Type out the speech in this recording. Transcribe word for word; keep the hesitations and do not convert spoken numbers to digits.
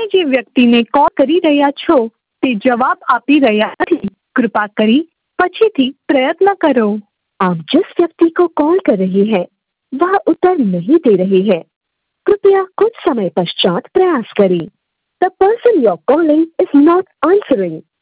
જે વ્યક્તિને કોલ કરી રહ્યા છો તે જવાબ આપી રહ્યા નથી, कृपा કરી પછીથી પ્રયત્ન કરો। आप जिस व्यक्ति को कॉल कर रहे हैं वह उत्तर नहीं दे रहे हैं, कृपया कुछ समय पश्चात प्रयास करें। The person you're calling is not answering.